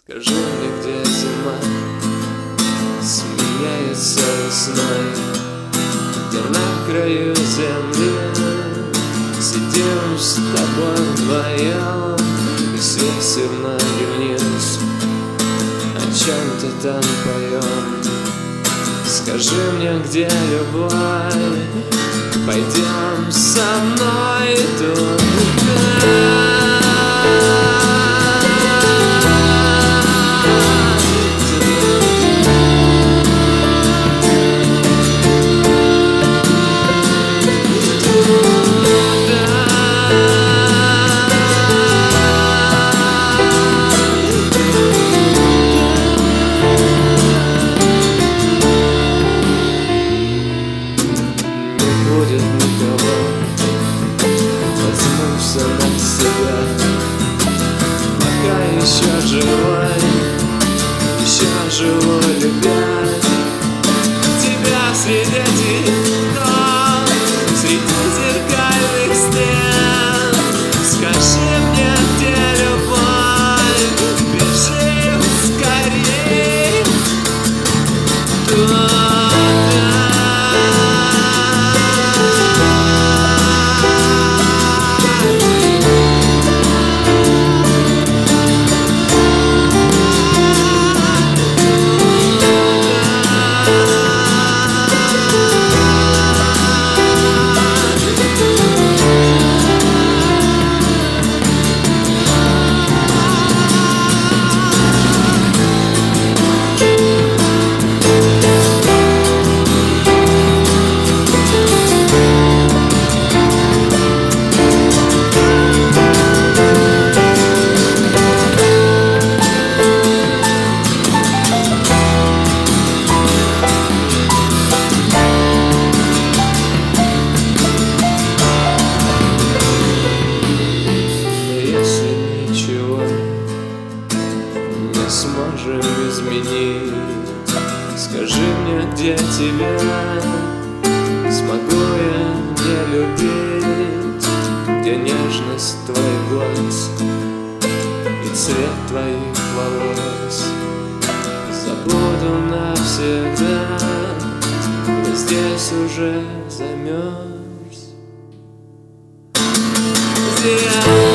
Скажи мне, где зима сменяется весной, где на краю земли сидим с тобой вдвоем и свесив ноги вниз, о чем-то там поем. Скажи мне, где любовь, пойдем со мной туда. Будет никого, возьмемся на себя, пока еще живой, еще живой, любя тебя среди цветов, среди зеркальных стен. Скажи мне, где любовь, бежим скорей туда. Сможем изменить. Скажи мне, где тебя смогу я не любить, где нежность твоих глаз и цвет твоих волос. Забуду навсегда, я здесь уже замерз.